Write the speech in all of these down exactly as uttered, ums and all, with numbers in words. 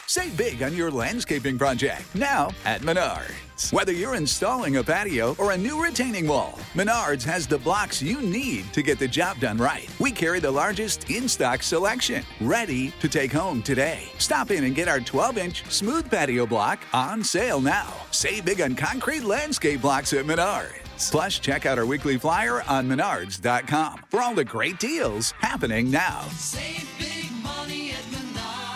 Save big on your landscaping project now at Menards. Whether you're installing a patio or a new retaining wall, Menards has the blocks you need to get the job done right. We carry the largest in-stock selection, ready to take home today. Stop in and get our twelve-inch smooth patio block on sale now. Save big on concrete landscape blocks at Menards. Plus, check out our weekly flyer on menards dot com for all the great deals happening now. Save big money at Menards.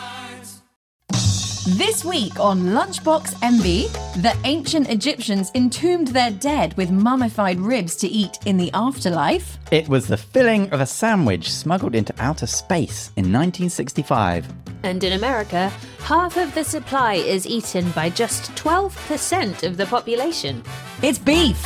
This week on Lunchbox Envy, the ancient Egyptians entombed their dead with mummified ribs to eat in the afterlife. It was the filling of a sandwich smuggled into outer space in nineteen sixty-five. And in America, half of the supply is eaten by just twelve percent of the population. It's beef.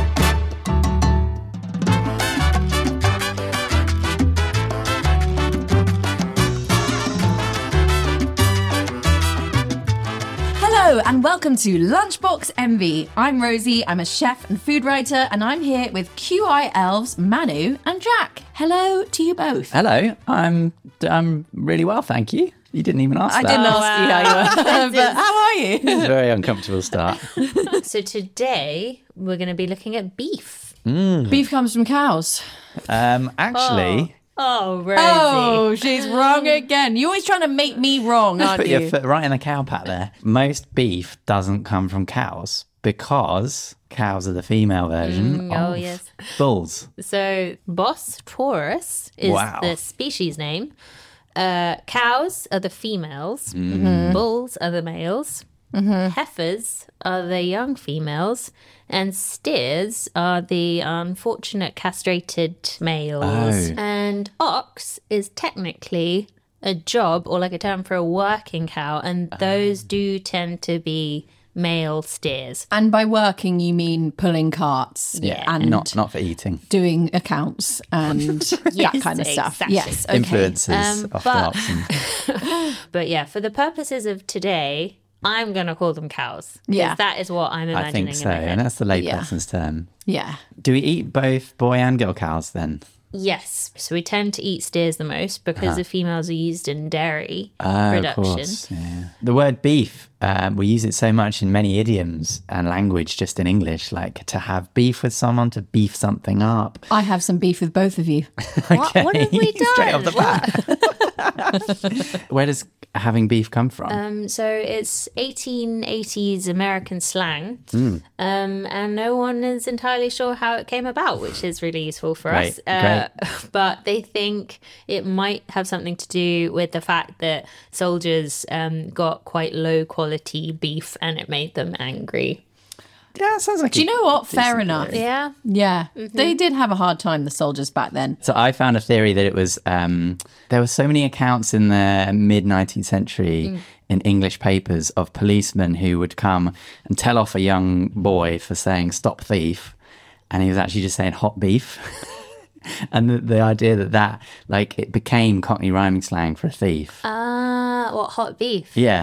Hello and welcome to Lunchbox Envy. I'm Rosie, I'm a chef and food writer, and I'm here with Q I Elves, Manu and Jack. Hello to you both. Hello, I'm I'm really well, thank you. You didn't even ask I that. didn't ask you how you were, but how are you? It's a very uncomfortable start. So today, we're going to be looking at beef. Mm. Beef comes from cows. Um, actually... Oh, Rosie. Oh, she's wrong again. You're always trying to make me wrong, aren't Put you? your foot right in the cow pat there. Most beef doesn't come from cows because cows are the female version Mm, oh, of yes. bulls. So, Bos taurus is Wow. the species name. Uh, cows are the females. Mm. Bulls are the males. Heifers are the young females. And steers are the unfortunate castrated males. Oh. And ox is technically a job or like a term for a working cow. And those do tend to be male steers. And by working, you mean pulling carts Yeah. and Not not for eating. doing accounts and that Yes, kind of stuff. exactly. Yes, okay. Influences Um, of but- the oxen. But yeah, for the purposes of today, I'm going to call them cows. 'Cause Yeah. that is what I'm I imagining think so, in my head. and that's the Yeah. layperson's term. Yeah. Do we eat both boy and girl cows then? Yes. So we tend to eat steers the most because the females are used in dairy Oh, production. of course. Yeah. The word beef, um, we use it so much in many idioms and language, just in English, like to have beef with someone, to beef something up. I have some beef with both of you. What, what have we done? Straight off the bat. Where does having beef come from? Um, so it's eighteen eighties American slang, Mm. um, and no one is entirely sure how it came about, which is really useful for Great, us. Uh, but they think it might have something to do with the fact that soldiers um, got quite low quality beef and it made them angry. Yeah, sounds like Do you a know what? decent Fair enough. theory. Yeah. Yeah. They did have a hard time, the soldiers back then. So I found a theory that it was um, there were so many accounts in the mid nineteenth century in English papers of policemen who would come and tell off a young boy for saying "stop thief," and he was actually just saying "hot beef." And the, the idea that that like it became Cockney rhyming slang for a thief. Ah, what hot beef? Yeah,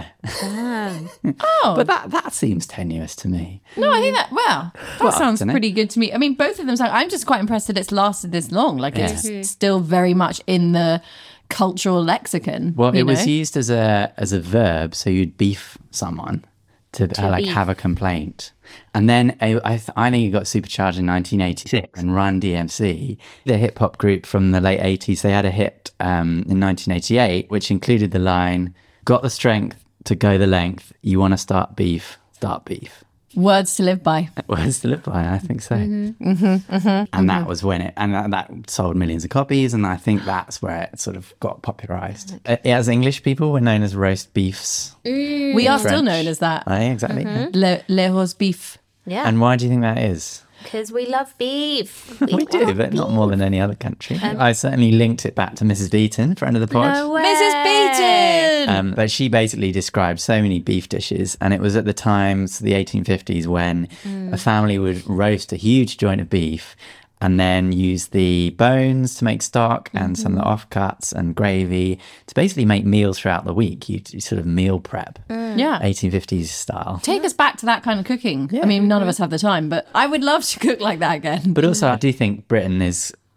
Oh, but that that seems tenuous to me. no, I think that, well, that Well, sounds dunno. pretty good to me. I mean, both of them sound, I'm just quite impressed that it's lasted this long. Like, it's still very much in the cultural lexicon. Well, you it was know? used as a as a verb, so you'd beef someone to, uh, like beef. have a complaint, and then I I, th- I think it got supercharged in nineteen eighty-six. And Run D M C, the hip hop group from the late eighties, they had a hit um, in nineteen eighty-eight, which included the line "Got the strength to go the length. You want to start beef, start beef." Words to live by. Words to live by, I think so. Mm-hmm, mm-hmm, mm-hmm, and that was when it, and that, that sold millions of copies, and I think that's where it sort of got popularised. Uh, as English people, we're known as roast beefs. We are still French. known as that. Aye, exactly. Le, le roast beef. Yeah. And why do you think that is? Because we love beef. We do, love but not beef. more than any other country. I certainly linked it back to Missus Beaton, friend of the pod. No way. Missus Beaton! Um, but she basically described so many beef dishes, and it was at the times, the eighteen fifties, when a family would roast a huge joint of beef and then use the bones to make stock and some of the offcuts and gravy to basically make meals throughout the week. You, you sort of meal prep, Yeah. eighteen fifties style. Take us back to that kind of cooking. I mean, none of us have the time, but I would love to cook like that again. But also, I do think Britain is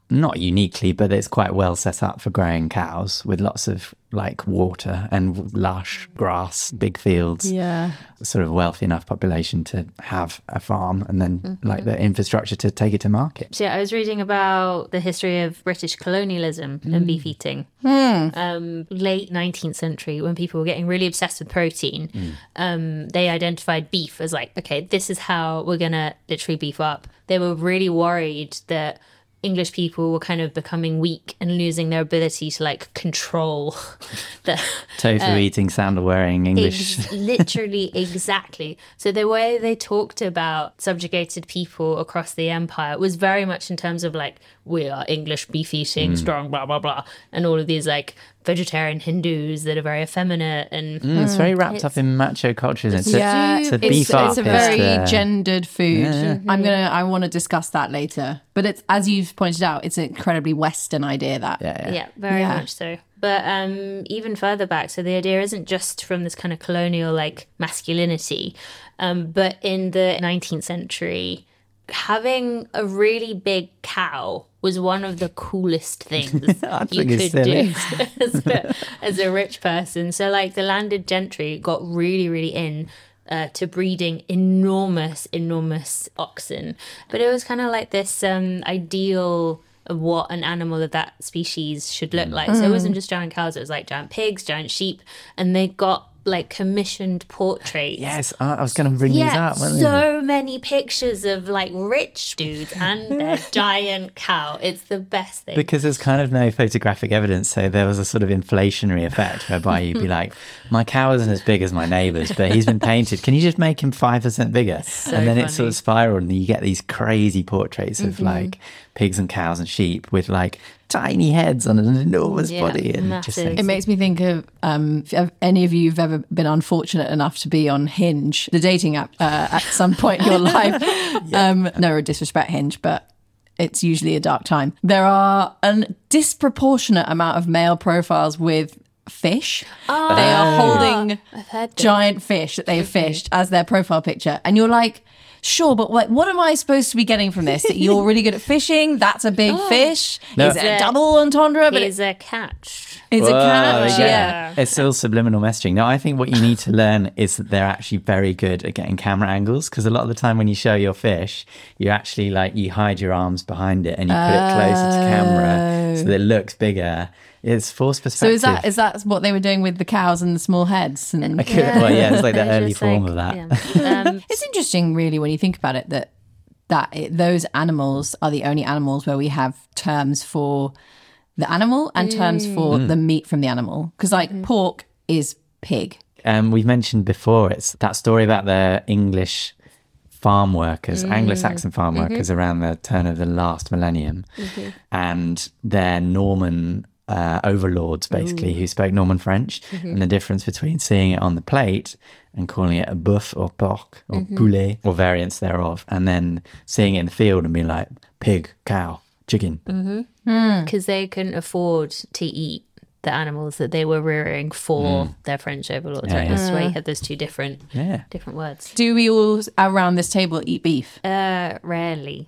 not uniquely, but it's quite well set up for growing cows with lots of like water and lush grass, big fields. Yeah. Sort of wealthy enough population to have a farm and then mm-hmm. like the infrastructure to take it to market. So yeah, I was reading about the history of British colonialism mm. and beef eating. Mm. Um, late nineteenth century, when people were getting really obsessed with protein, mm. um, they identified beef as like, okay, this is how we're going to literally beef up. They were really worried that English people were kind of becoming weak and losing their ability to like control the tofu uh, eating, sandal wearing English. Ex- literally, exactly. So the way they talked about subjugated people across the empire was very much in terms of like, we are English beef eating, mm. strong, blah, blah, blah. And all of these like vegetarian Hindus that are very effeminate and mm, it's very wrapped it's, up in macho culture. It's yeah, a, it's a it's, beef it's a very uh, gendered food. Yeah. Mm-hmm. I'm gonna I want to discuss that later. But it's, as you've pointed out, it's an incredibly Western idea. That yeah, yeah. yeah very yeah. much so. But um, even further back, so the idea isn't just from this kind of colonial like masculinity, um, but in the nineteenth century, having a really big cow was one of the coolest things you could do as a, as a rich person. So like the landed gentry got really, really in uh, to breeding enormous, enormous oxen. But it was kind of like this um, ideal of what an animal of that species should look like. Mm. So it wasn't just giant cows, it was like giant pigs, giant sheep, and they got like commissioned portraits. Yes, I was going to bring yeah, these up. Weren't so many pictures of like rich dudes and their giant cow. It's the best thing. Because there's kind of no photographic evidence, so there was a sort of inflationary effect whereby you'd be like, my cow isn't as big as my neighbour's, but he's been painted. Can you just make him five percent bigger? So and then funny. It sort of spiraled and you get these crazy portraits of mm-hmm. like pigs and cows and sheep with like tiny heads on an enormous yeah, body. And massive. just it makes me think of um, if any of you have ever been unfortunate enough to be on Hinge, the dating app, uh, at some point in your life. yeah. um, no disrespect, Hinge, but it's usually a dark time. There are a disproportionate amount of male profiles with fish. Oh, they are holding I've heard giant fish that they've fished as their profile picture. And you're like, sure, but like, what am I supposed to be getting from this? That you're really good at fishing? That's a big oh. fish? No. Is it a double entendre? But it's a catch. It's Whoa, a catch, yeah. yeah. It's still subliminal messaging. No, I think what you need to learn is that they're actually very good at getting camera angles, because a lot of the time when you show your fish, you actually like, you hide your arms behind it and you put it closer to camera so that it looks bigger. It's forced perspective. So is that is that what they were doing with the cows and the small heads? And I could, yeah. Well, yeah, it's like the They're early form like, of that. Yeah. Um, it's interesting, really, when you think about it, that that it, those animals are the only animals where we have terms for the animal and mm. terms for mm. the meat from the animal. Because like mm. pork is pig. Um, we've mentioned before, it's that story about the English farm workers, mm. Anglo-Saxon farm mm-hmm. workers around the turn of the last millennium, mm-hmm. and their Norman uh, overlords, basically, Ooh. who spoke Norman French, mm-hmm. and the difference between seeing it on the plate and calling it a boeuf or porc or mm-hmm. poulet or variants thereof, and then seeing it in the field and being like pig, cow, chicken. Because mm-hmm. mm. they couldn't afford to eat the animals that they were rearing for mm. their French overlords. Yeah, right? yeah. That's why you have those two different, yeah. different words. Do we all around this table eat beef? Uh, rarely.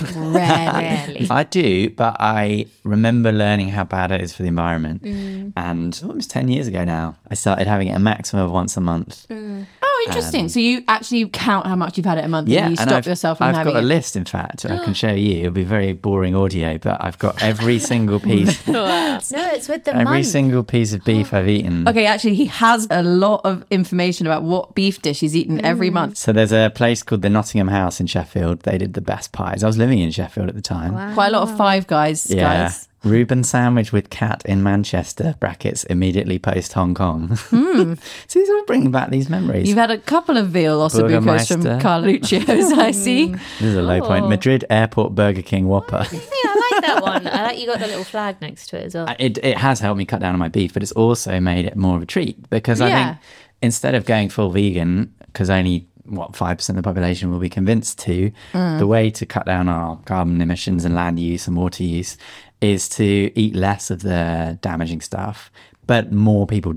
Rarely. I do, but I remember learning how bad it is for the environment. Mm. And almost ten years ago now, I started having it a maximum of once a month. Mm. Oh, interesting. Um, so you actually count how much you've had it a month yeah, and you and stop I've, yourself from I've having got a it? list, in fact, I can show you. It'll be very boring audio, but I've got every single piece. Wow. No, it's with the Every month. single piece of beef I've eaten. Okay, actually, he has a lot of information about what beef dish he's eaten mm. every month. So there's a place called the Nottingham House in Sheffield. They did the best pies. I was living in Sheffield at the time. Wow. Quite a lot of Five Guys, yeah. guys. Reuben sandwich with cat in Manchester, brackets, immediately post Hong Kong. Mm. So he's all bringing back these memories. You've had a couple of veal ossobucos from Carluccio's, I see. This is a low oh. point. Madrid Airport Burger King Whopper. Yeah, I like that one. I like you got the little flag next to it as well. It, it has helped me cut down on my beef, but it's also made it more of a treat, because I Yeah. think instead of going full vegan, because only what five percent of the population will be convinced to, mm. the way to cut down our carbon emissions and land use and water use is to eat less of the damaging stuff, but more people do it.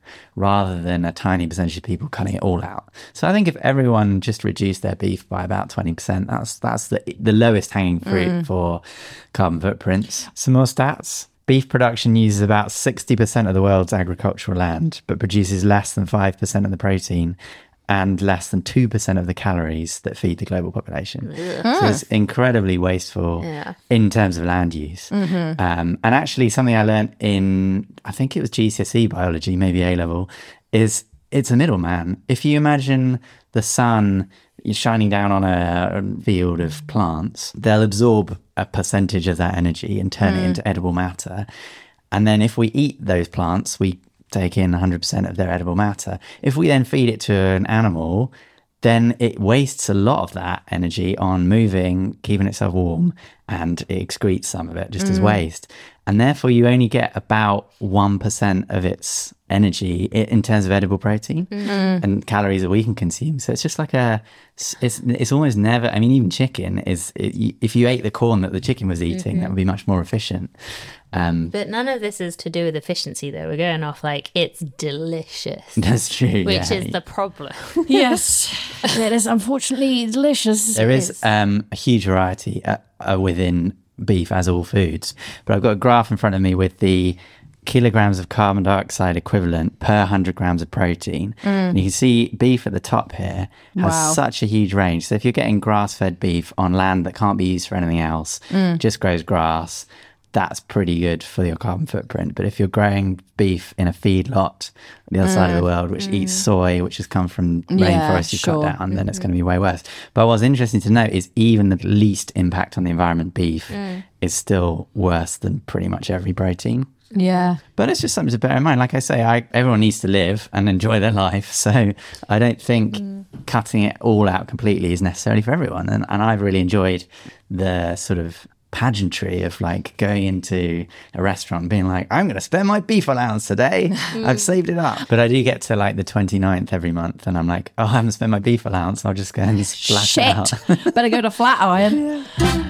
rather than a tiny percentage of people cutting it all out. So I think if everyone just reduced their beef by about twenty percent, that's that's the, the lowest hanging fruit mm. for carbon footprints. Some more stats. Beef production uses about sixty percent of the world's agricultural land, but produces less than five percent of the protein and less than two percent of the calories that feed the global population. Mm. So it's incredibly wasteful yeah. in terms of land use. Mm-hmm. Um, and actually something I learned in, I think it was G C S E biology, maybe A-level, is it's a middleman. If you imagine the sun shining down on a field of plants, they'll absorb a percentage of that energy and turn mm. it into edible matter. And then if we eat those plants, we take in one hundred percent of their edible matter. If we then feed it to an animal, then it wastes a lot of that energy on moving, keeping itself warm, and it excretes some of it just mm. as waste. And therefore, you only get about one percent of its energy in terms of edible protein mm. and calories that we can consume. So it's just like a, it's it's almost never, I mean, even chicken is, it, if you ate the corn that the chicken was eating, mm-hmm. that would be much more efficient. Um, but none of this is to do with efficiency, though. We're going off like, it's delicious. That's true. Which yeah. is the problem. Yes, it is unfortunately delicious. There is um, a huge variety uh, uh, within beef, as all foods. But I've got a graph in front of me with the kilograms of carbon dioxide equivalent per one hundred grams of protein. Mm. And you can see beef at the top here has wow. such a huge range. So if you're getting grass-fed beef on land that can't be used for anything else, mm. just grows grass, that's pretty good for your carbon footprint. But if you're growing beef in a feedlot on the other mm. side of the world, which mm. eats soy, which has come from yeah, rainforests you've sure. cut down, then mm-hmm. it's going to be way worse. But what's interesting to note is even the least impact on the environment beef mm. is still worse than pretty much every protein. Yeah. But it's just something to bear in mind. Like I say, I, everyone needs to live and enjoy their life. So I don't think mm. cutting it all out completely is necessarily for everyone. And, and I've really enjoyed the sort of pageantry of like going into a restaurant and being like, I'm going to spend my beef allowance today. Mm. I've saved it up. But I do get to like the twenty-ninth every month and I'm like, oh, I haven't spent my beef allowance. I'll just go and splash Shit. it out. Better go to Flatiron. Yeah.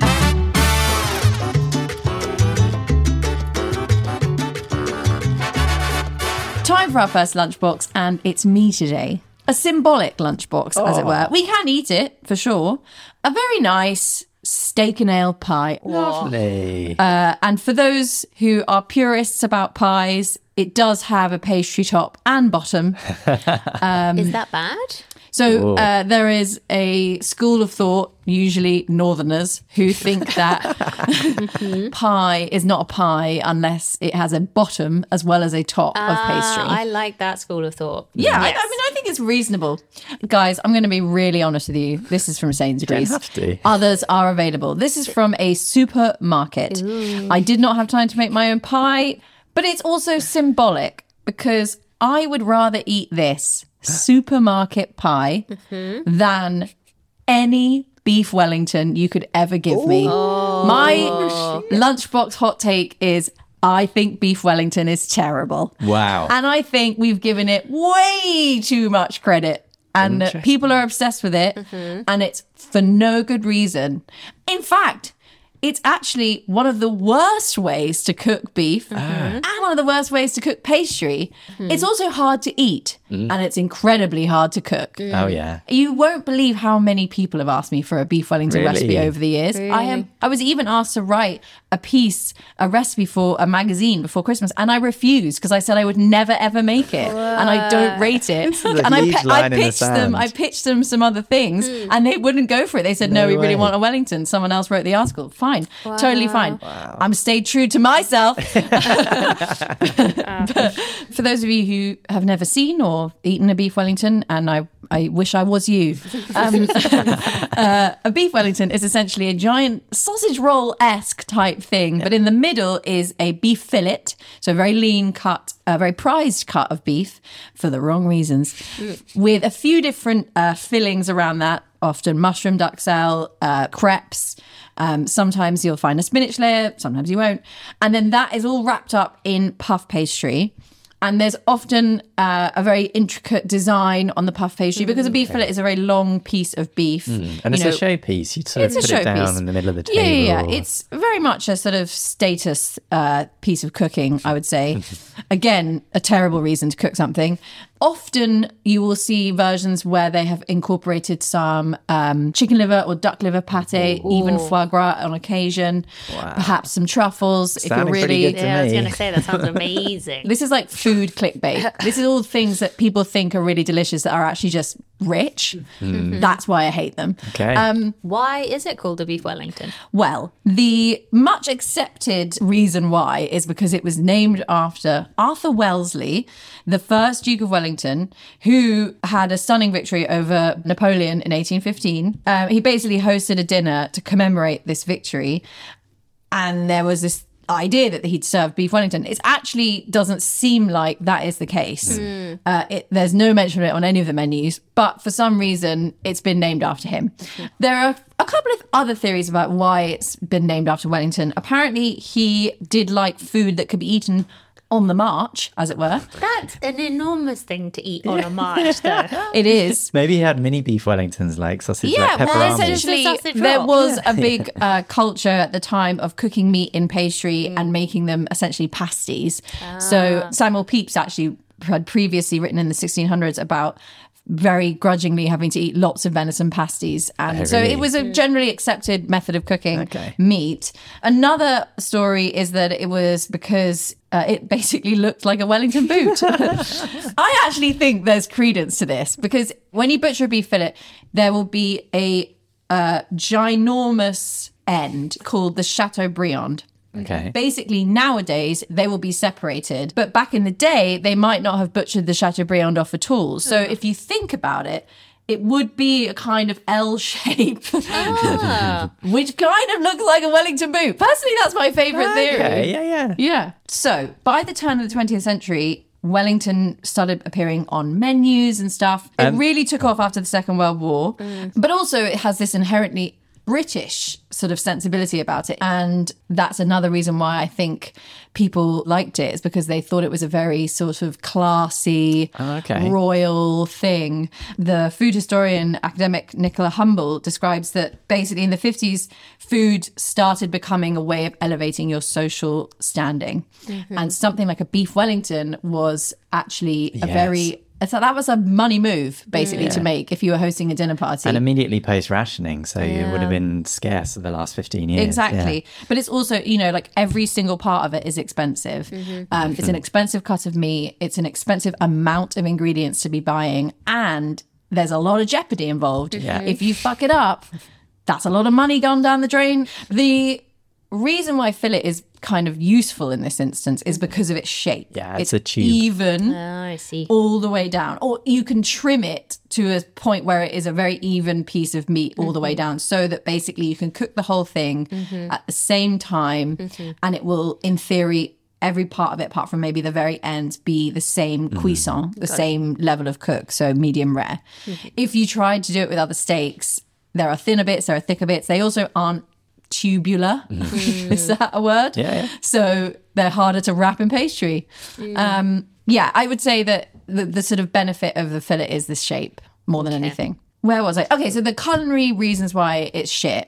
Time for our first lunchbox, and it's me today. A symbolic lunchbox, oh. as it were. We can eat it, for sure. A very nice steak and ale pie. Lovely. Uh, and for those who are purists about pies, it does have a pastry top and bottom. Um, Is that bad? So uh, there is a school of thought, usually northerners, who think that pie is not a pie unless it has a bottom as well as a top uh, of pastry. I like that school of thought. Yeah, yes. I, I mean, I think it's reasonable. Guys, I'm going to be really honest with you. This is from Sainsbury's. You don't have to. Others are available. This is from a supermarket. Ooh. I did not have time to make my own pie, but it's also symbolic because I would rather eat this supermarket pie mm-hmm. than any beef Wellington you could ever give Ooh. me. Oh. My lunchbox hot take is I think beef Wellington is terrible. Wow. And I think we've given it way too much credit. And people are obsessed with it. Mm-hmm. And it's for no good reason. In fact, it's actually one of the worst ways to cook beef mm-hmm. and one of the worst ways to cook pastry. Mm-hmm. It's also hard to eat mm. and it's incredibly hard to cook. Mm. Oh, yeah. You won't believe how many people have asked me for a beef Wellington really? recipe over the years. Really? I am. I was even asked to write a piece, a recipe for a magazine before Christmas, and I refused because I said I would never, ever make it. What? And I don't rate it. This is a and huge I, line I in the pitched them, sand. I pitched them some other things mm. and they wouldn't go for it. They said, no, no we way. really want a Wellington. Someone else wrote the article. Fine. Wow. Totally fine. Wow. I'm stayed true to myself. But for those of you who have never seen or eaten a beef Wellington, and I, I wish I was you, um, uh, a beef Wellington is essentially a giant sausage roll-esque type thing, but in the middle is a beef fillet, so a very lean cut, a very prized cut of beef for the wrong reasons, with a few different uh, fillings around that, often mushroom duxelle, uh, crepes. Um, sometimes you'll find a spinach layer, sometimes you won't. And then that is all wrapped up in puff pastry. And there's often uh, a very intricate design on the puff pastry because a beef fillet is a very long piece of beef. Mm. And it's You know, a showpiece. You'd sort of it's a put it down showpiece. in the middle of the Yeah, table. yeah, yeah. It's very much a sort of status uh, piece of cooking, I would say. Again, a terrible reason to cook something. Often you will see versions where they have incorporated some um, chicken liver or duck liver pate, even foie gras on occasion, perhaps some truffles. if Sounding you're pretty really good to Yeah, I was me. going to say that sounds amazing. This is like food clickbait. This is all things that people think are really delicious that are actually just rich. That's why I hate them. Okay. Um, Why is it called a beef Wellington? Well, the much accepted reason why is because it was named after Arthur Wellesley, the first Duke of Wellington, who had a stunning victory over Napoleon in eighteen fifteen. Um, he basically hosted a dinner to commemorate this victory. And there was this idea that he'd served beef Wellington. It actually doesn't seem like that is the case. Uh, it, there's no mention of it on any of the menus, but for some reason it's been named after him. There are a couple of other theories about why it's been named after Wellington. Apparently he did like food that could be eaten on the march, as it were. That's an enormous thing to eat on a march, though. It is. Maybe he had mini beef Wellingtons like sausage, Yeah, like well, pepperami. essentially, The sausage there roll. was a big uh, culture at the time of cooking meat in pastry and making them essentially pasties. So Samuel Pepys actually had previously written in the sixteen hundreds about very grudgingly having to eat lots of venison pasties. And Oh, so really? it was a generally accepted method of cooking Okay. meat. Another story is that it was because uh, it basically looked like a Wellington boot. I actually think there's credence to this because when you butcher a beef fillet, there will be a uh, ginormous end called the Chateaubriand. Okay. Basically, nowadays they will be separated, but back in the day, they might not have butchered the Chateaubriand off at all. So, if you think about it, it would be a kind of L shape, which kind of looks like a Wellington boot. Personally, that's my favourite theory. Okay, yeah, yeah. Yeah. So, by the turn of the twentieth century, Wellington started appearing on menus and stuff. It Um, really took off after the Second World War, but also it has this inherently British sort of sensibility about it. And that's another reason why I think people liked it, is because they thought it was a very sort of classy, Oh, okay. royal thing. The food historian, academic Nicola Humble, describes that basically in the fifties, food started becoming a way of elevating your social standing. And something like a beef Wellington was actually a Yes. very... So that was a money move, basically, to Yeah. make if you were hosting a dinner party. And immediately post rationing, so it would have been scarce for the last fifteen years. Exactly. But it's also, you know, like every single part of it is expensive. Um, it's an expensive cut of meat. It's an expensive amount of ingredients to be buying. And there's a lot of jeopardy involved. Yeah. If you fuck it up, that's a lot of money gone down the drain. The reason why fillet is kind of useful in this instance is because of its shape. Yeah, it's a tube. even Oh, I see. all the way down, or you can trim it to a point where it is a very even piece of meat all the way down, so that basically you can cook the whole thing at the same time, and it will, in theory, every part of it apart from maybe the very end be the same cuisson, the same level of cook, so medium rare. If you tried to do it with other steaks, there are thinner bits, there are thicker bits. They also aren't tubular. Is that a word? Yeah, yeah. So they're harder to wrap in pastry. Um, yeah, I would say that the, the sort of benefit of the fillet is this shape more than anything. Where was I? Okay, so the culinary reasons why it's shit.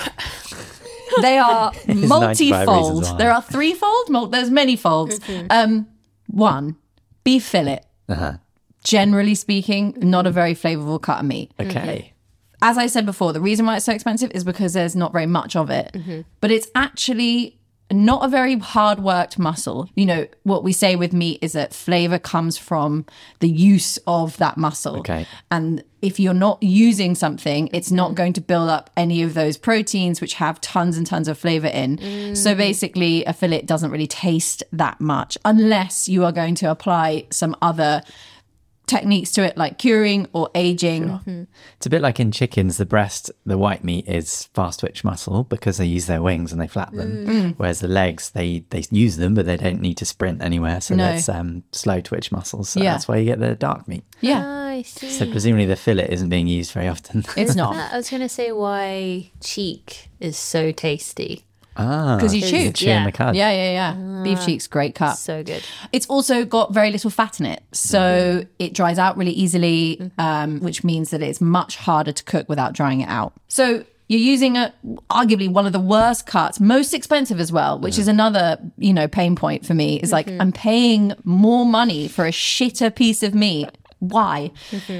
They are ninety-five multifold. reasons why. There are threefold. Mul- there's many folds. Um, one, beef fillet. Uh-huh. Generally speaking, not a very flavorful cut of meat. Okay. As I said before, the reason why it's so expensive is because there's not very much of it. But it's actually not a very hard worked muscle. You know, what we say with meat is that flavor comes from the use of that muscle. Okay. And if you're not using something, it's not going to build up any of those proteins which have tons and tons of flavor in. So basically, a fillet doesn't really taste that much unless you are going to apply some other techniques to it, like curing or aging. It's a bit like in chickens, the breast, the white meat is fast twitch muscle because they use their wings and they flap them. Whereas the legs, they they use them, but they don't need to sprint anywhere. So No. that's um, slow twitch muscles. So Yeah. that's why you get the dark meat. Yeah, Oh, I see. So presumably the fillet isn't being used very often. it's not. I was going to say why cheek is so tasty. Ah, because you Is- chew. chewing yeah. the cud. Yeah, yeah, yeah. Beef cheek's great cut. So good. It's also got very little fat in it, so it dries out really easily, um, which means that it's much harder to cook without drying it out. So you're using a arguably one of the worst cuts, most expensive as well, which is another, you know, pain point for me. Is like I'm paying more money for a shitter piece of meat. Why?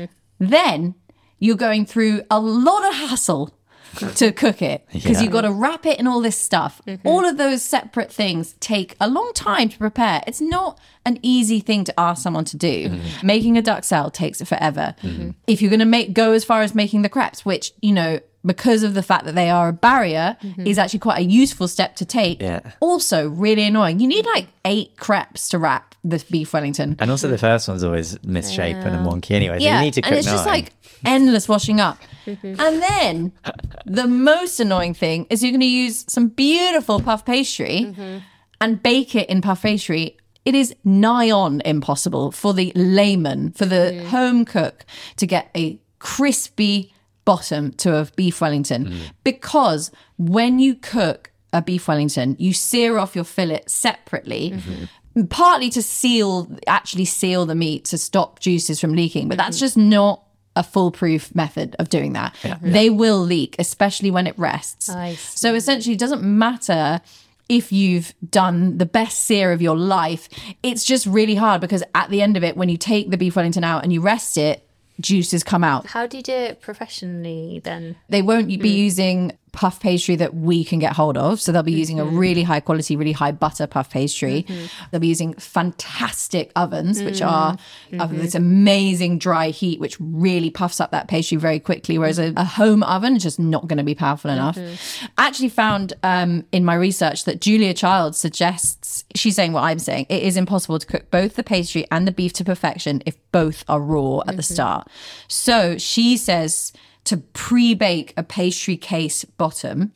Then you're going through a lot of hassle to cook it because Yeah. you've got to wrap it in all this stuff. All of those separate things take a long time to prepare. It's not an easy thing to ask someone to do. Making a duxelle takes forever. If you're going to make go as far as making the crepes, which, you know, because of the fact that they are a barrier, is actually quite a useful step to take. Yeah. Also, really annoying. You need like eight crepes to wrap this beef Wellington. And also the first one's always misshapen and wonky anyway. So Yeah, you need to cook and it's just nine. like endless washing up. And then the most annoying thing is you're going to use some beautiful puff pastry and bake it in puff pastry. It is nigh on impossible for the layman, for the home cook, to get a crispy bottom to a beef Wellington, because when you cook a beef Wellington, you sear off your fillet separately. Partly to seal, actually seal the meat to stop juices from leaking, but that's just not a foolproof method of doing that. They will leak, especially when it rests. I see. So essentially, it doesn't matter if you've done the best sear of your life. It's just really hard because at the end of it, when you take the beef Wellington out and you rest it, juices come out. How do you do it professionally then? They won't be using puff pastry that we can get hold of. So they'll be using a really high quality, really high butter puff pastry. They'll be using fantastic ovens, which are of this amazing dry heat, which really puffs up that pastry very quickly. Whereas a, a home oven is just not going to be powerful enough. I actually found um, in my research that Julia Child suggests, she's saying what I'm saying, it is impossible to cook both the pastry and the beef to perfection if both are raw at the start. So she says to pre-bake a pastry case bottom.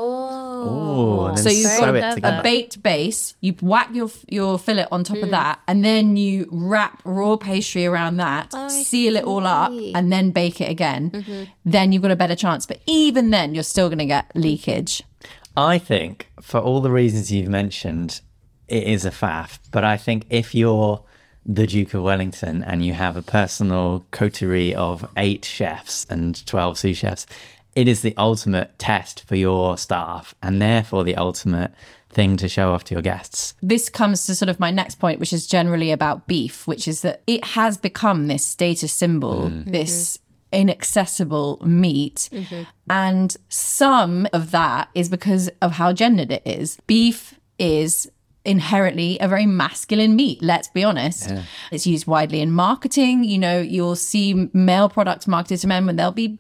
Oh, and then So you've sew got it a together. baked base, you whack your your fillet on top of that, and then you wrap raw pastry around that, seal it all up, and then bake it again. Then you've got a better chance. But even then, you're still going to get leakage. I think for all the reasons you've mentioned, it is a faff. But I think if you're the Duke of Wellington and you have a personal coterie of eight chefs and twelve sous chefs, it is the ultimate test for your staff and therefore the ultimate thing to show off to your guests. This comes to sort of my next point, which is generally about beef, which is that it has become this status symbol, this inaccessible meat. And some of that is because of how gendered it is. Beef is inherently a very masculine meat, let's be honest. Yeah. It's used widely in marketing. You know, you'll see male products marketed to men when they'll be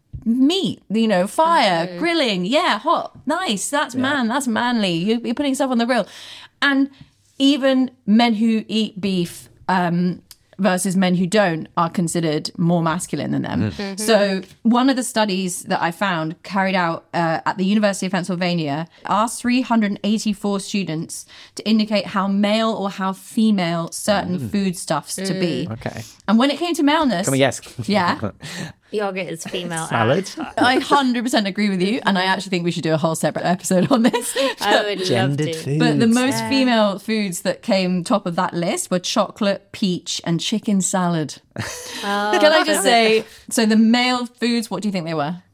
meat, you know, fire, mm-hmm. grilling, yeah, hot, nice, that's yeah. man, that's manly, you, you're putting stuff on the grill. And even men who eat beef um, versus men who don't are considered more masculine than them. Mm-hmm. So one of the studies that I found carried out uh, at the University of Pennsylvania asked three hundred eighty-four students to indicate how male or how female certain mm. foodstuffs mm. to be. Okay. And when it came to maleness... Can we guess? Yeah. Yogurt is female. Salad. I one hundred percent agree with you, and I actually think we should do a whole separate episode on this. I would Gendered love to. foods. But the most Yeah. female foods that came top of that list were chocolate, peach, and chicken salad. Oh, Can I just say, so the male foods, what do you think they were?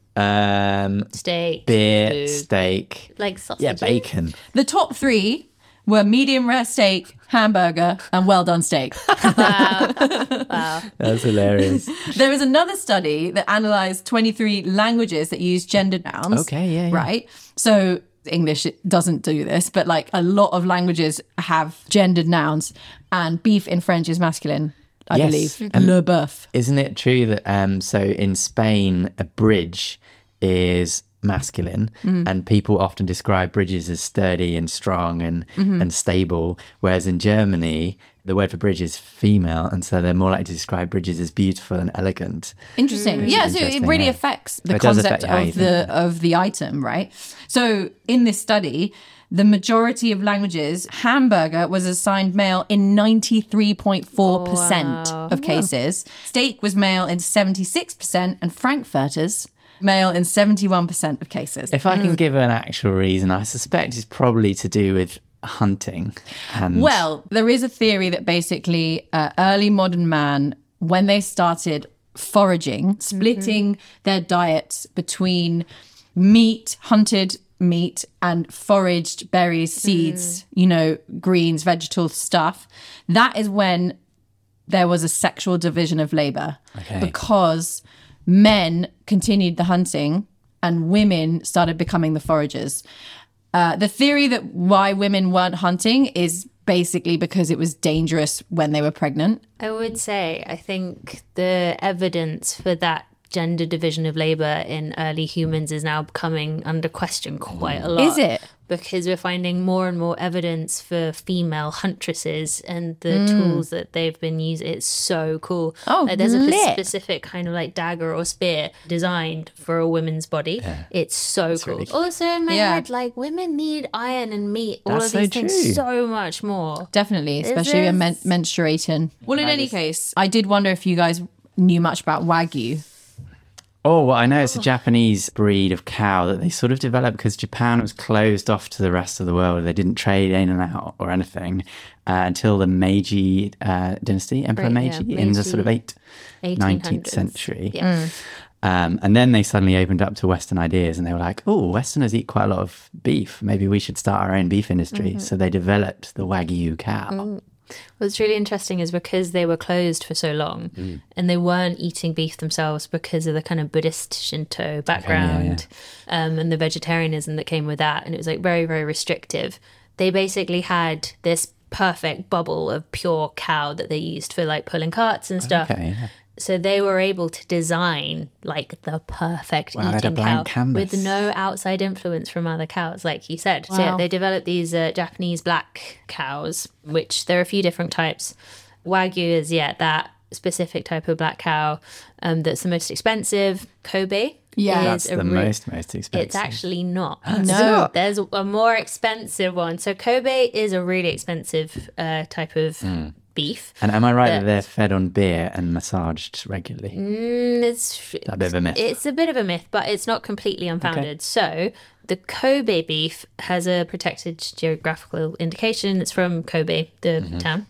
Um, steak, beer, food, steak, like sausage. yeah, bacon. The top three were medium rare steak, hamburger, and well done steak. Wow. Wow. That's hilarious. There was another study that analysed twenty-three languages that use gendered nouns. Okay, yeah, yeah. Right? So English doesn't do this, but like a lot of languages have gendered nouns, and beef in French is masculine, I Yes. believe. And- Le boeuf. Isn't it true that um so in Spain a bridge is masculine and people often describe bridges as sturdy and strong and and stable, whereas in Germany the word for bridge is female, and so they're more likely to describe bridges as beautiful and elegant. Interesting. Yeah, so it Interesting, really yeah. affects the It does concept affect how you of the think. of the item, right? So in this study, the majority of languages, hamburger was assigned male in ninety-three point four percent Wow. of cases. Steak was male in seventy-six percent, and frankfurters male in seventy-one percent of cases. If I can give an actual reason, I suspect it's probably to do with hunting. And Well, there is a theory that basically uh, early modern man, when they started foraging, splitting their diets between meat, hunted meat, and foraged berries, seeds, you know, greens, vegetable stuff, that is when there was a sexual division of labor. Okay. Because men continued the hunting and women started becoming the foragers. Uh, the theory that why women weren't hunting is basically because it was dangerous when they were pregnant. I would say, I think the evidence for that gender division of labor in early humans is now coming under question quite a lot. Is it? Because we're finding more and more evidence for female huntresses and the tools that they've been using. It's so cool. Oh, like, there's a lit. specific kind of like dagger or spear designed for a woman's body. It's so cool. really cool. Also in my Yeah. head, like women need iron and meat, all That's of so these things true. so much more. Definitely, especially when men- is- menstruating. Well, in any case, I did wonder if you guys knew much about Wagyu. Oh, well, I know it's a Japanese breed of cow that they sort of developed because Japan was closed off to the rest of the world. They didn't trade in and out or anything uh, until the Meiji uh, dynasty, Emperor Right, yeah, Meiji, in the Meiji. sort of eight, eighteen nineteenth hundreds. century. Yeah. Um, and then they suddenly opened up to Western ideas and they were like, oh, Westerners eat quite a lot of beef. Maybe we should start our own beef industry. So they developed the Wagyu cow. What's really interesting is because they were closed for so long and they weren't eating beef themselves because of the kind of Buddhist Shinto background Um, and the vegetarianism that came with that. And it was like very, very restrictive. They basically had this perfect bubble of pure cow that they used for like pulling carts and stuff. Okay, yeah. So they were able to design like the perfect Wow, they had a eating blank cow canvas. with no outside influence from other cows, like you said. So yeah, Wow. they developed these uh, Japanese black cows, which there are a few different types. Wagyu is, yeah, that specific type of black cow um, that's the most expensive. Kobe Yeah. That's is a the re- most, most expensive. It's actually not. No. There's a more expensive one. So Kobe is a really expensive uh, type of beef. And am I right that that- they're fed on beer and massaged regularly? Mm, it's a bit of a myth. It's a bit of a myth, but it's not completely unfounded. So the Kobe beef has a protected geographical indication. It's from Kobe, the Mm-hmm. town.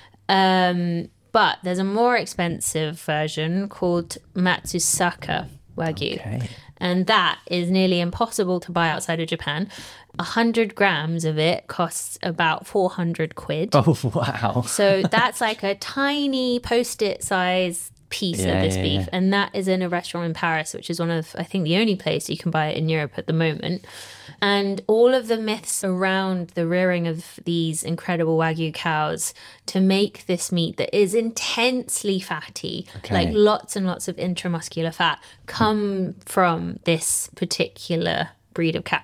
Um, but there's a more expensive version called Matsusaka Wagyu. Okay. And that is nearly impossible to buy outside of Japan. A hundred grams of it costs about four hundred quid. Oh, wow. So that's like a tiny post-it size piece Yeah, of this yeah, beef. yeah. And that is in a restaurant in Paris, which is one of, I think, the only place you can buy it in Europe at the moment. And all of the myths around the rearing of these incredible Wagyu cows to make this meat that is intensely fatty, Okay. like lots and lots of intramuscular fat, come from this particular breed of cow.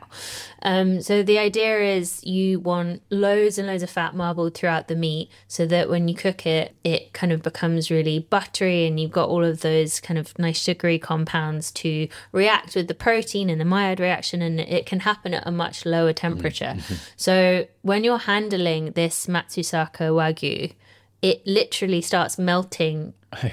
Um, so the idea is you want loads and loads of fat marbled throughout the meat so that when you cook it, it kind of becomes really buttery and you've got all of those kind of nice sugary compounds to react with the protein and the Maillard reaction, and it can happen at a much lower temperature. So when you're handling this Matsusaka Wagyu, it literally starts melting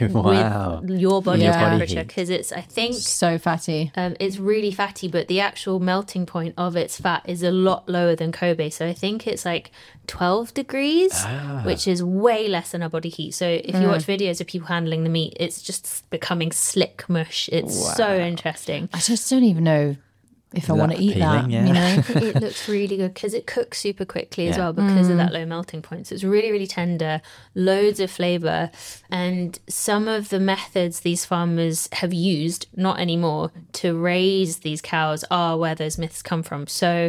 Wow. with your body Yeah. Body temperature heat. because it's, I think, So fatty. um, it's really fatty, but the actual melting point of its fat is a lot lower than Kobe. So I think it's like twelve degrees, Ah. which is way less than our body heat. So if you watch videos of people handling the meat, it's just becoming slick mush. It's so interesting. I just don't even know if I want to that eat that. appealing? Yeah. You know? It looks really good because it cooks super quickly as Yeah. well because of that low melting point. So it's really, really tender, loads of flavor. And some of the methods these farmers have used, not anymore, to raise these cows are where those myths come from. So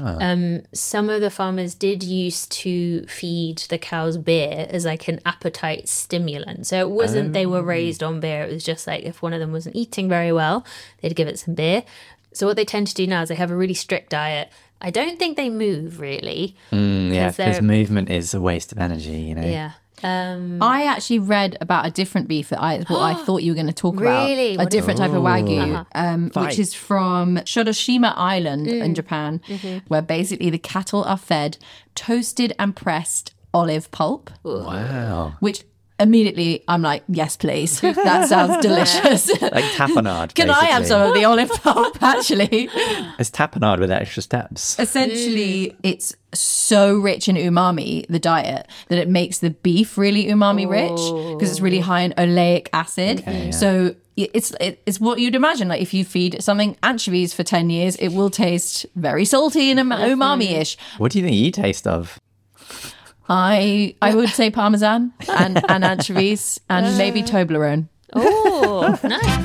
um, some of the farmers did used to feed the cows beer as like an appetite stimulant. So it wasn't they were raised on beer. It was just like if one of them wasn't eating very well, they'd give it some beer. So what they tend to do now is they have a really strict diet. I don't think they move really. Mm, yeah, Because they're- because movement is a waste of energy, you know. Yeah. Um, I actually read about a different beef that I what I thought you were going to talk Really? about. A What is different it? type of Wagyu, Uh-huh. um, which is from Shiroshima Island Mm. in Japan, Mm-hmm. where basically the cattle are fed toasted and pressed olive pulp, Wow. which immediately I'm like, yes, please. That sounds delicious. Like tapenade. Can I have basically. some of the olive pulp, actually? It's tapenade with extra steps. Essentially, it's so rich in umami, the diet, that it makes the beef really umami rich because it's really high in oleic acid. Okay, yeah. So it's it, it's what you'd imagine. Like if you feed something anchovies for ten years, it will taste very salty and um- umami-ish. What do you think you taste of? I I would say parmesan and, and anchovies and maybe Toblerone. Oh, nice.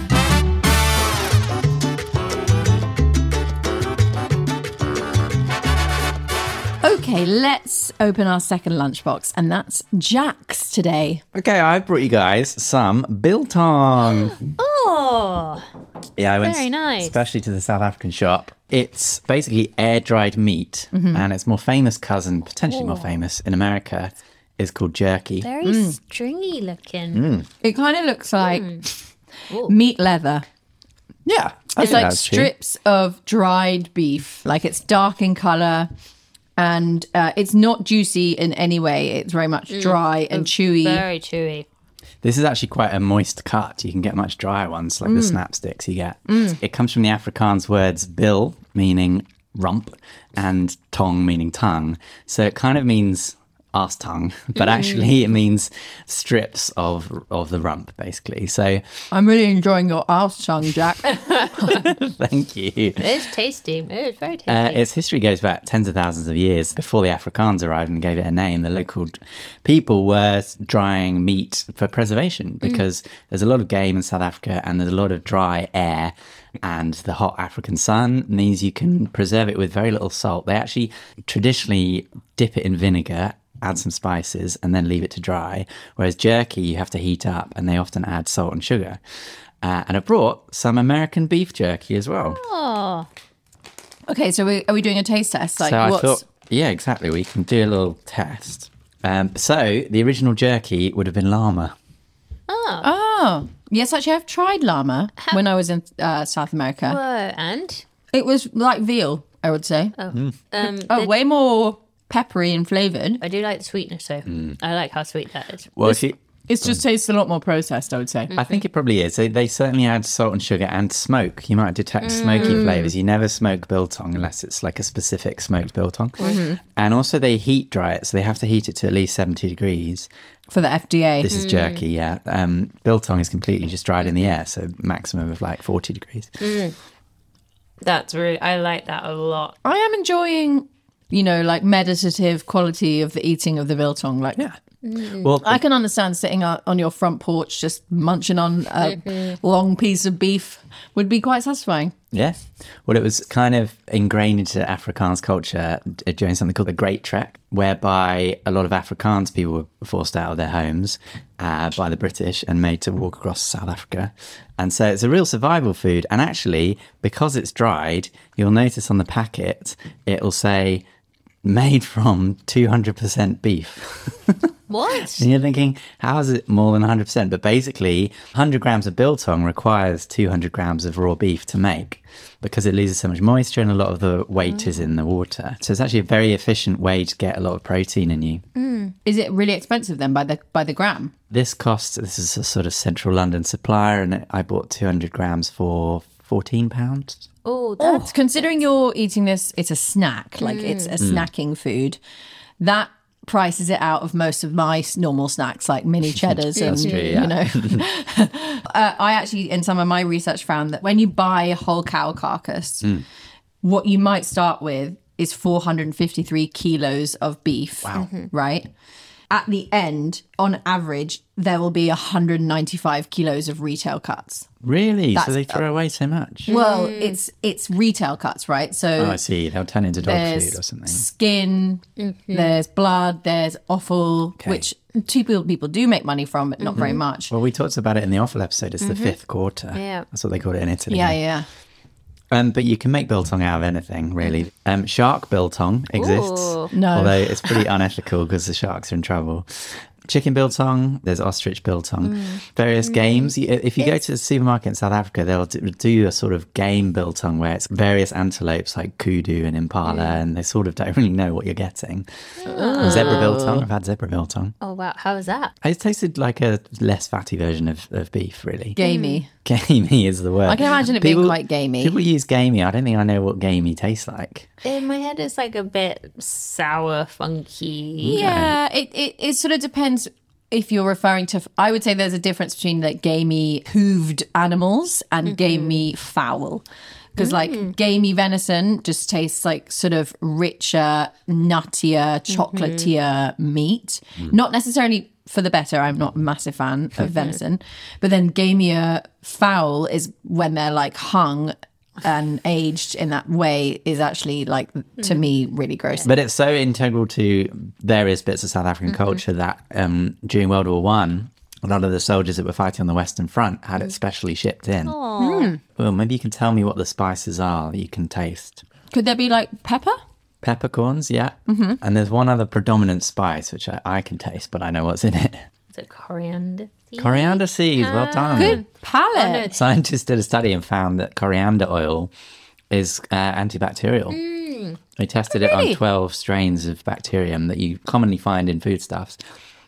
Okay, let's open our second lunchbox, and that's Jack's today. Okay, I brought you guys some biltong. Oh, Yeah, I went Very nice. especially to the South African shop. It's basically air-dried meat, and its more famous cousin, potentially more famous in America, is called jerky. very stringy looking. It kind of looks like meat leather. Yeah, I It's think like that's true. strips of dried beef. Like it's dark in color, and uh, it's not juicy in any way. It's very much dry and chewy. Very chewy. This is actually quite a moist cut. You can get much drier ones, like the snap sticks you get. It comes from the Afrikaans words bil, meaning rump, and tong, meaning tongue. So it kind of means arse tongue, but actually it means strips of of the rump, basically. So I'm really enjoying your arse tongue, Jack. thank you. It is tasty. It is very tasty. Uh, its history goes back tens of thousands of years. Before the Afrikaans arrived and gave it a name, the local people were drying meat for preservation because there's a lot of game in South Africa and there's a lot of dry air, and the hot African sun means you can preserve it with very little salt. They actually traditionally dip it in vinegar, add some spices, and then leave it to dry. Whereas jerky, you have to heat up, and they often add salt and sugar. Uh, and I brought some American beef jerky as well. oh, Okay, so we, are we doing a taste test? Like, so I what's... thought, yeah, exactly. We can do a little test. Um, so the original jerky would have been llama. Oh, yes, actually, I've tried llama when I was in uh, South America. whoa, and It was like veal, I would say. Oh, um, way more peppery and flavoured. I do like the sweetness though. I like how sweet that is. Well, if you, It just tastes a lot more processed, I would say. I think it probably is. They, they certainly add salt and sugar and smoke. You might detect smoky flavours. You never smoke biltong unless it's like a specific smoked biltong. And also they heat dry it, so they have to heat it to at least seventy degrees. For the F D A. This is jerky, yeah. Um, biltong is completely just dried in the air, so maximum of like forty degrees. That's really, I like that a lot. I am enjoying, you know, like meditative quality of the eating of the biltong. Like, Yeah. Well, I can understand sitting out on your front porch just munching on a long piece of beef would be quite satisfying. yeah. Well, it was kind of ingrained into Afrikaans culture uh, during something called the Great Trek, whereby a lot of Afrikaans people were forced out of their homes uh, by the British and made to walk across South Africa. And so it's a real survival food. And actually, because it's dried, you'll notice on the packet, it'll say made from two hundred percent beef. What? And you're thinking, how is it more than one hundred percent? But basically, one hundred grams of biltong requires two hundred grams of raw beef to make because it loses so much moisture and a lot of the weight is in the water. So it's actually a very efficient way to get a lot of protein in you. Is it really expensive then by the by the gram? This costs, this is a sort of central London supplier, and I bought two hundred grams for fourteen pounds. Oh, that's That's considering you're eating this, it's a snack, like it's a snacking food. That prices it out of most of my s- normal snacks, like mini cheddars and true, yeah. you know. uh, I actually, in some of my research, found that when you buy a whole cow carcass, what you might start with is four hundred fifty-three kilos of beef. Wow! Right. At the end, on average, there will be one hundred ninety-five kilos of retail cuts. Really? So That's- they throw away so much? Well, it's it's retail cuts, right? So Oh, I see. They'll turn into dog there's food or something. skin, there's blood, there's offal, which people people do make money from, but not very much. Well, we talked about it in the offal episode. It's the fifth quarter. Yeah. That's what they call it in Italy. Yeah, yeah. Um, but you can make biltong out of anything, really. Um, shark biltong exists, Ooh. No. although it's pretty unethical because the sharks are in trouble. chicken biltong, there's ostrich biltong, mm. various mm. games. If you it's... go to the supermarket in South Africa, they'll do a sort of game biltong where it's various antelopes like kudu and impala, mm. and they sort of don't really know what you're getting. Oh. Zebra biltong, I've had zebra biltong. Oh, wow. How was that? It tasted like a less fatty version of, of beef, really. Gamey. Gamey is the word. I can imagine it people, being quite gamey. People use gamey. I don't think I know what gamey tastes like. In my head, it's like a bit sour, funky. Yeah, it, it, it sort of depends if you're referring to... I would say there's a difference between like gamey hooved animals and mm-hmm. gamey fowl. Because mm. like gamey venison just tastes like sort of richer, nuttier, chocolatier mm-hmm. meat. Mm. Not necessarily... for the better. I'm not a massive fan of venison. But then gamier fowl is when they're like hung and aged in that way is actually like, to me, really gross. But it's so integral to various bits of South African mm-hmm. culture that um, during World War One, a lot of the soldiers that were fighting on the Western Front had it specially shipped in. Mm. Well, maybe you can tell me what the spices are that you can taste. Could there be like pepper? Peppercorns, yeah. Mm-hmm. And there's one other predominant spice, which I, I can taste, but I know what's in it. Is it coriander seeds? Coriander seeds, well done. Good palate. Oh, no. Scientists did a study and found that coriander oil is uh, antibacterial. Mm. They tested oh, really? it on twelve strains of bacterium that you commonly find in foodstuffs.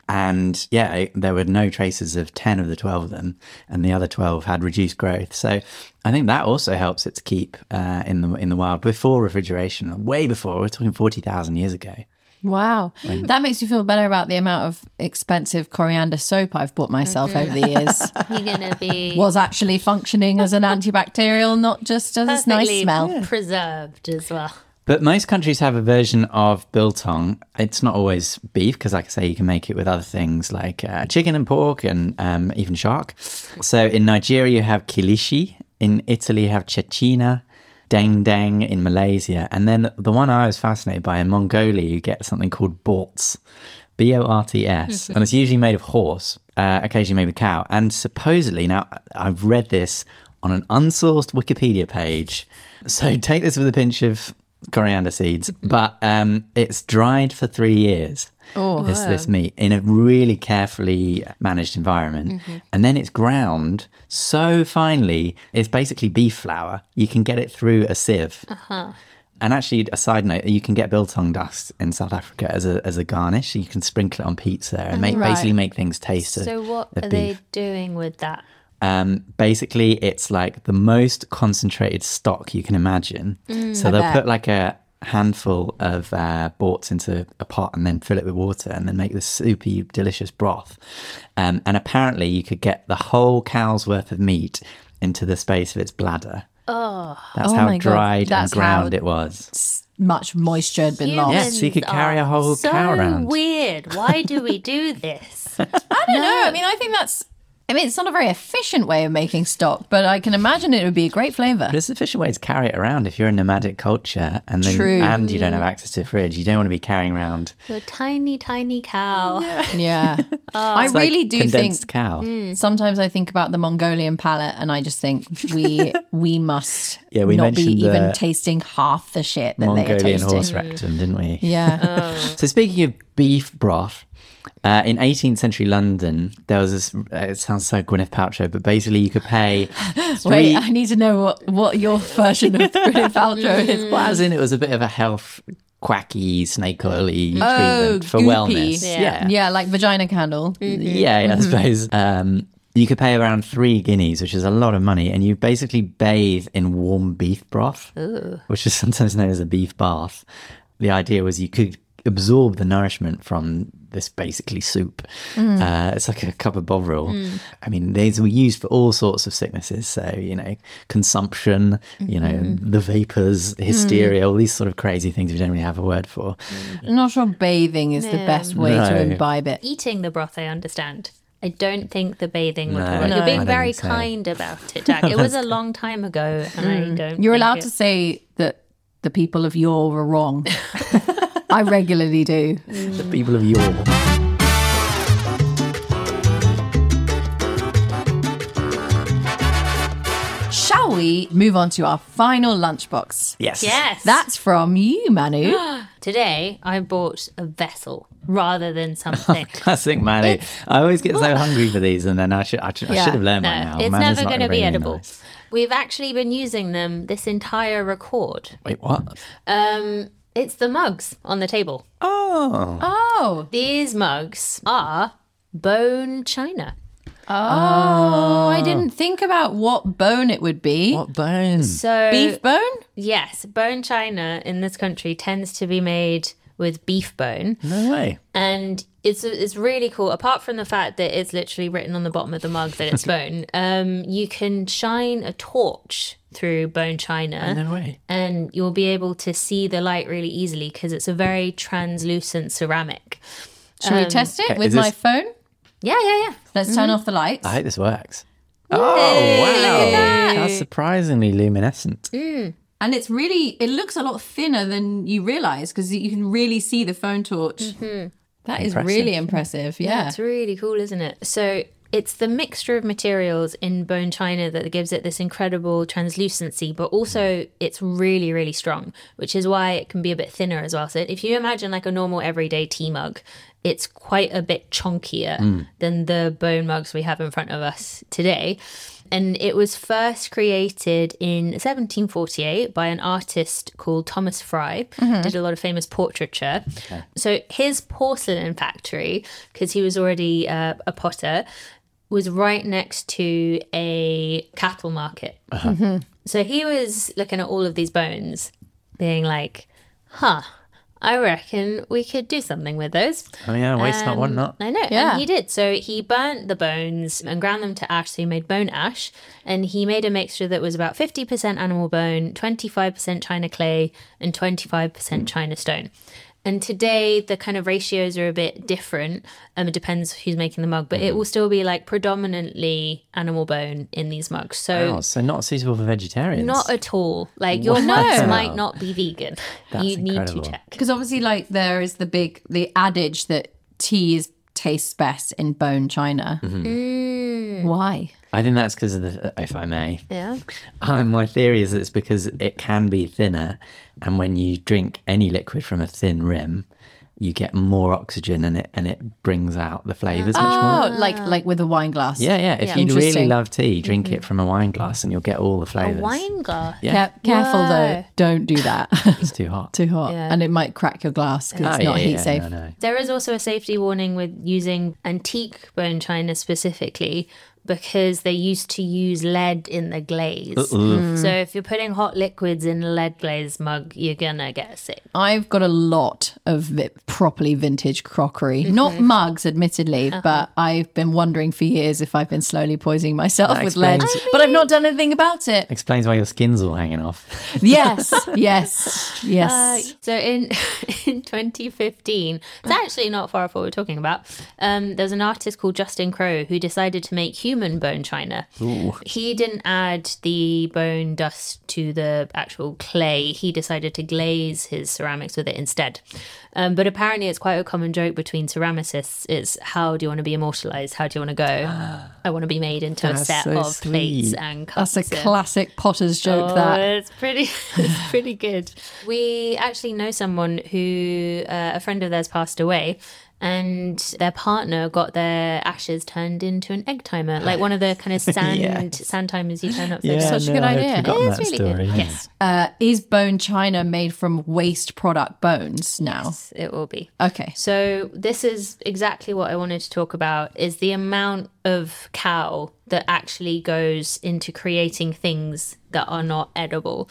And yeah, it, there were no traces of ten of the twelve of them, and the other twelve had reduced growth. So I think that also helps it to keep uh, in the in the wild before refrigeration, way before. We're talking forty thousand years ago. Wow. When... That makes you feel better about the amount of expensive coriander soap I've bought myself mm-hmm. over the years. You're going to be... Was actually functioning as an antibacterial, not just as a nice smell. Yeah. Preserved as well. But most countries have a version of biltong. It's not always beef, because like I say, you can make it with other things like uh, chicken and pork and um, even shark. So in Nigeria, you have kilishi. In Italy, you have cecina, deng deng in Malaysia. And then the one I was fascinated by, in Mongolia, you get something called borts, B O R T S. And it's usually made of horse, uh, occasionally made with cow. And supposedly, now I've read this on an unsourced Wikipedia page. So take this with a pinch of coriander seeds, but um, it's dried for three years. Oh, this, wow. this meat in a really carefully managed environment, mm-hmm. and then it's ground so finely. It's basically beef flour. You can get it through a sieve. Uh-huh. And actually, a side note, you can get biltong dust in South Africa as a as a garnish. You can sprinkle it on pizza and make right. basically make things taste. So of, what of are beef. they doing with that? Um, basically, it's like the most concentrated stock you can imagine. Mm, so I they'll bet. put like a handful of uh, borts into a pot and then fill it with water and then make this soupy, delicious broth. Um, and apparently, you could get the whole cow's worth of meat into the space of its bladder. Oh, that's oh how my dried God. and ground it was. Much moisture had been lost. Yes, so you could carry a whole so cow around. Weird. Why do we do this? I don't no. know. I mean, I think that's. I mean, it's not a very efficient way of making stock, but I can imagine it would be a great flavour. But it's an efficient way to carry it around if you're a nomadic culture and then, True. and you don't have access to a fridge. You don't want to be carrying around a tiny, tiny cow. Yeah, yeah. Oh. I it's really like do condensed think. Cow. Mm. Sometimes I think about the Mongolian palate, and I just think we we must yeah, we not be the even tasting half the shit that Mongolian they are tasting. horse rectum, didn't we? Yeah. Oh. So speaking of beef broth. Uh, in eighteenth century London, there was this, uh, it sounds so Gwyneth Paltrow, but basically you could pay three... Wait, I need to know what, what your version of Gwyneth Paltrow is. Well, as in it was a bit of a health, quacky, snake oily oh, treatment for goopy. wellness. Yeah. yeah, yeah, like vagina candle. Mm-hmm. Yeah, yeah, I suppose. Um, you could pay around three guineas, which is a lot of money, and you basically bathe in warm beef broth, Ooh. which is sometimes known as a beef bath. The idea was you could absorb the nourishment from this basically soup. Mm. Uh, it's like a cup of bovril. Mm. I mean, these were used for all sorts of sicknesses. So, you know, consumption, mm-hmm. you know, the vapors, the hysteria, mm. all these sort of crazy things we don't really have a word for. I'm not sure bathing is no. the best way no. to imbibe it. Eating the broth, I understand. I don't think the bathing would no, work. no, You're being very so. kind about it, Jack. It was a long time ago, and mm. I don't You're think allowed it... to say that the people of yore were wrong. I regularly do. Mm. The people of yore. Shall shall we move on to our final lunchbox? Yes. Yes. That's from you, Manu. Today, I bought a vessel rather than something. Classic Manu. I always get so hungry for these, and then I should I should, I Yeah. should have learned No, by now. it's Manu's never not going to be really edible. nice. We've actually been using them this entire record. Wait, what? Um, it's the mugs on the table. Oh. Oh. These mugs are bone china. Oh, I didn't think about what bone it would be. What bones? So Beef bone? yes, bone china in this country tends to be made with beef bone. No way. And it's it's really cool. Apart from the fact that it's literally written on the bottom of the mug that it's bone, um, you can shine a torch through bone china, No way. and you'll be able to see the light really easily because it's a very translucent ceramic. Should we test it okay, with is my this- phone? Yeah, yeah, yeah. Let's turn off the lights. I hope this works. Oh, wow. that. That's surprisingly luminescent. And it's really, it looks a lot thinner than you realise because you can really see the phone torch. That is Impressive. really impressive. Yeah. It's really cool, isn't it? So it's the mixture of materials in bone china that gives it this incredible translucency, but also it's really, really strong, which is why it can be a bit thinner as well. So if you imagine like a normal everyday tea mug, it's quite a bit chunkier than the bone mugs we have in front of us today. And it was first created in seventeen forty-eight by an artist called Thomas Fry. Did a lot of famous portraiture. So his porcelain factory, because he was already uh, a potter, was right next to a cattle market. So he was looking at all of these bones, being like, huh, I reckon we could do something with those. Oh, yeah. Waste not, want Um, not. I know. Yeah. And he did. So he burnt the bones and ground them to ash. So he made bone ash. And he made a mixture that was about fifty percent animal bone, twenty-five percent china clay, and twenty-five percent china stone. And today, the kind of ratios are a bit different. Um, it depends who's making the mug, but it will still be like predominantly animal bone in these mugs. So Oh, so not suitable for vegetarians. not at all. Like your Wow. mugs No. might not be vegan. That's you need incredible. to check. Because obviously, like, there is the big, the adage that tea is, tastes best in bone china. Why? I think that's because of the, if I may. Yeah. Um, my theory is that it's because it can be thinner, and when you drink any liquid from a thin rim, you get more oxygen, and it and it brings out the flavours much more. Oh, like like with a wine glass. Yeah, yeah. If Yeah. you really Interesting. love tea, drink it from a wine glass, and you'll get all the A flavours. wine glass. Yeah, Care- careful Whoa. though, don't do that. it's too hot. Too hot, Yeah. and it might crack your glass because Oh, it's yeah, not heat yeah, safe. No, no. There is also a safety warning with using antique bone china specifically because they used to use lead in the glaze. So if you're putting hot liquids in a lead glaze mug, you're gonna get sick. I've got a lot of vi- properly vintage crockery, Mm-hmm. not mugs, admittedly, Uh-huh. but I've been wondering for years if I've been slowly poisoning myself That with lead, explains- but I've not done anything about it. Explains why your skin's all hanging off. Yes, yes, yes. Uh, so in in twenty fifteen, it's actually not far off what we're talking about. Um, there's an artist called Justin Crowe who decided to make human bone china. He didn't add the bone dust to the actual clay. He decided to glaze his ceramics with it instead. Um, but apparently, it's quite a common joke between ceramicists: is how do you want to be immortalized? How do you want to go? I want to be made into a That's set so of plates sweet. and cups. That's a Yeah. classic potter's joke. Oh, that it's pretty, it's pretty good. We actually know someone who uh, a friend of theirs passed away, and their partner got their ashes turned into an egg timer, like one of the kind of sand Yes. sand timers you turn up. Yeah, such a no, good I'd idea. forgotten It's that really story. good. yeah. Yes, uh, is bone china made from waste product bones now? it will be. Okay. So this is exactly what I wanted to talk about: is the amount of cow that actually goes into creating things that are not edible.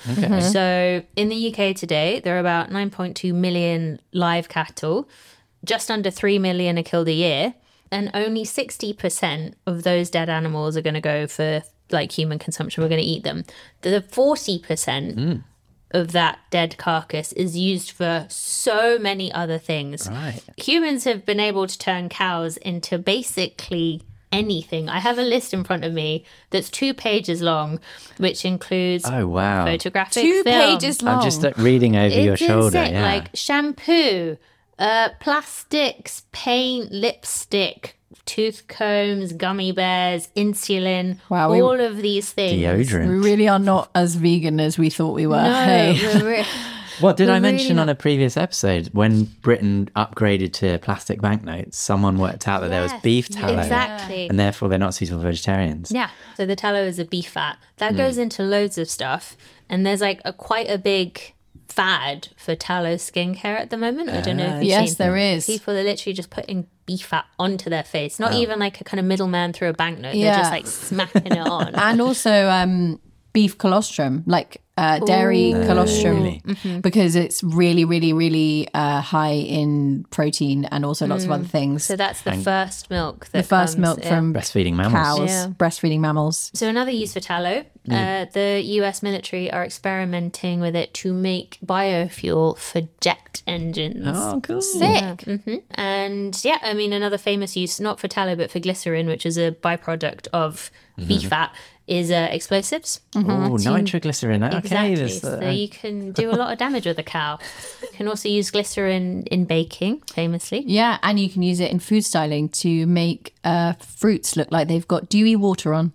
So in the U K today, there are about nine point two million live cattle. Just under three million are killed a year. And only sixty percent of those dead animals are going to go for like human consumption. We're going to eat them. The forty percent of that dead carcass is used for so many other things. Right. Humans have been able to turn cows into basically anything. I have a list in front of me that's two pages long, which includes Oh, wow. photographic Two film. pages long. I'm just uh, reading over your It's shoulder. insane. Yeah. Like shampoo, uh, plastics, paint, lipstick, tooth combs, gummy bears, insulin, Wow, we- all of these things. Deodorant. We really are not as vegan as we thought we were. No, Hey. we're re- What did We're I really mention not- on a previous episode? When Britain upgraded to plastic banknotes, someone worked out that there was Yes, beef tallow. Exactly. And therefore they're not suitable for vegetarians. Yeah. So the tallow is a beef fat. That Hmm. goes into loads of stuff. And there's like a quite a big fad for tallow skincare at the moment. I don't know if you've Yes, seen. there is. People are literally just putting beef fat onto their face. Not even like a kind of middleman through a banknote. They're Yeah. just like smacking it on. And also um, beef colostrum, like uh, dairy colostrum, really? Mm-hmm. because it's really, really, really uh, high in protein and also lots of other things. So that's the first milk. That the first comes, milk yeah. from Breastfeeding mammals. cows, Yeah. breastfeeding mammals. So another use for tallow, uh, the U S military are experimenting with it to make biofuel for jet engines. Oh, cool. Sick. hmm And yeah, I mean, another famous use, not for tallow, but for glycerin, which is a byproduct of beef fat, is uh, explosives. Oh, nitroglycerin. Okay. Exactly. This, uh, So you can do a lot of damage with a cow. You can also use glycerin in baking, famously. Yeah, and you can use it in food styling to make uh, fruits look like they've got dewy water on.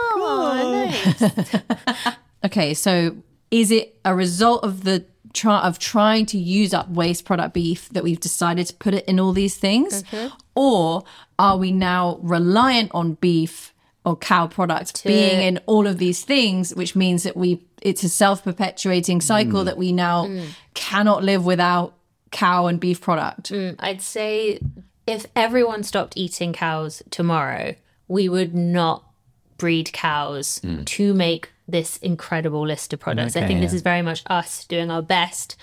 Oh, nice. Okay, so is it a result of the try of trying to use up waste product beef that we've decided to put it in all these things, or are we now reliant on beef or cow products being in all of these things, which means that we it's a self-perpetuating cycle that we now cannot live without cow and beef product? I'd say if everyone stopped eating cows tomorrow, we would not breed cows to make this incredible list of products. I Okay, think this yeah. is very much us doing our best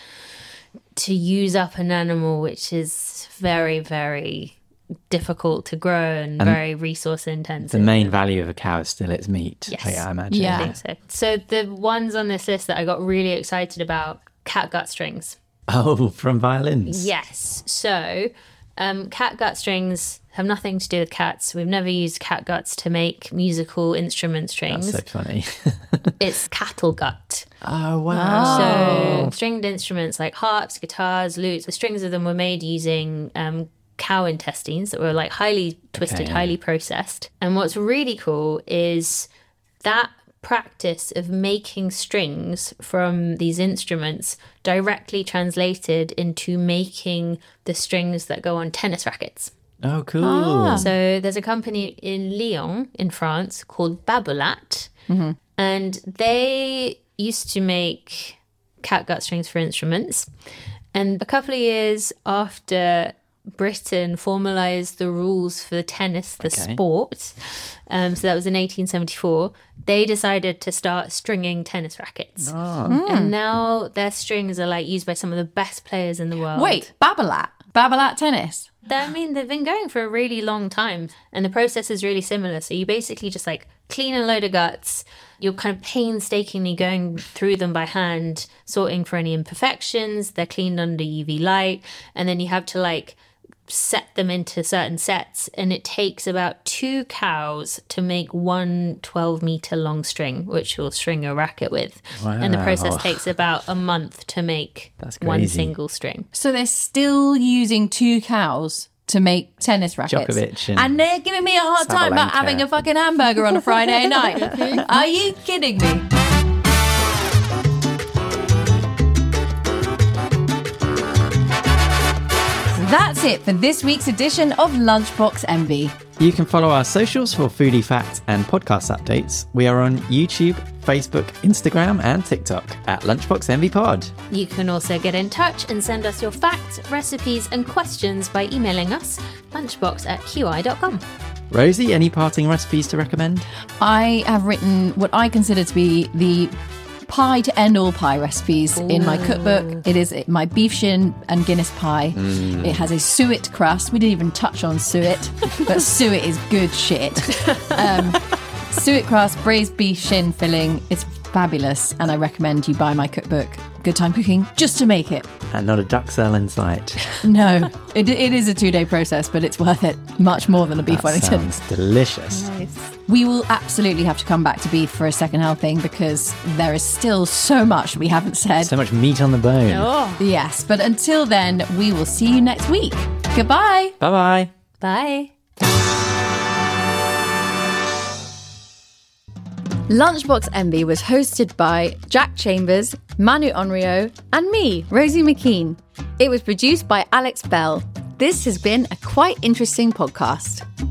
to use up an animal which is very, very difficult to grow and, very resource intensive. the main value of a cow is still its meat. Yes. I, I imagine. Yeah. I think so. So the ones on this list that I got really excited about, catgut strings. Oh, from violins. Yes. So um, catgut strings have nothing to do with cats. We've never used catguts to make musical instrument strings. That's so funny. It's cattle gut. Oh, wow. So stringed instruments like harps, guitars, lutes, the strings of them were made using um, cow intestines that were like highly twisted, Okay, yeah. highly processed. And what's really cool is that practice of making strings from these instruments directly translated into making the strings that go on tennis rackets. Oh, cool. So there's a company in Lyon in France called Babolat, and they used to make catgut strings for instruments. And a couple of years after Britain formalised the rules for tennis, the Okay. sport, um, so that was in eighteen seventy-four, they decided to start stringing tennis rackets. And now their strings are like used by some of the best players in the world. Wait, Babolat, Babolat tennis. They- I mean, they've been going for a really long time, and the process is really similar. So you basically just like clean a load of guts. You're kind of painstakingly going through them by hand, sorting for any imperfections. They're cleaned under U V light, and then you have to like set them into certain sets. And it takes about two cows to make one twelve meter long string, which you'll string a racket with. And the process Wow. takes about a month to make That's one crazy. single string. So they're still using two cows to make tennis rackets. Djokovic and and they're giving me a hard time about Sabalenka. having a fucking hamburger on a Friday night. Are you kidding me? That's it for this week's edition of Lunchbox Envy. You can follow our socials for foodie facts and podcast updates. We are on YouTube, Facebook, Instagram, and TikTok at Lunchbox Envy Pod. You can also get in touch and send us your facts, recipes, and questions by emailing us lunchbox at q i dot com. Rosie, any parting recipes to recommend? I have written what I consider to be the pie to end all pie recipes in my cookbook. It is my beef shin and Guinness pie. It has a suet crust. We didn't even touch on suet, but suet is good shit. Um, suet crust, braised beef shin filling. It's fabulous, and I recommend you buy my cookbook, Good Time Cooking, just to make it. And not a duck cell in sight. No, it, it is a two-day process, but it's worth it. Much more than a beef That Wellington. sounds delicious. We will absolutely have to come back to beef for a second helping because there is still so much we haven't said. So much meat on the bone. Oh, Yes, but until then, we will see you next week. Goodbye. Bye-bye. bye. Lunchbox Envy was hosted by Jack Chambers, Manu Onryo, and me, Rosie McKean. It was produced by Alex Bell. This has been a quite interesting podcast.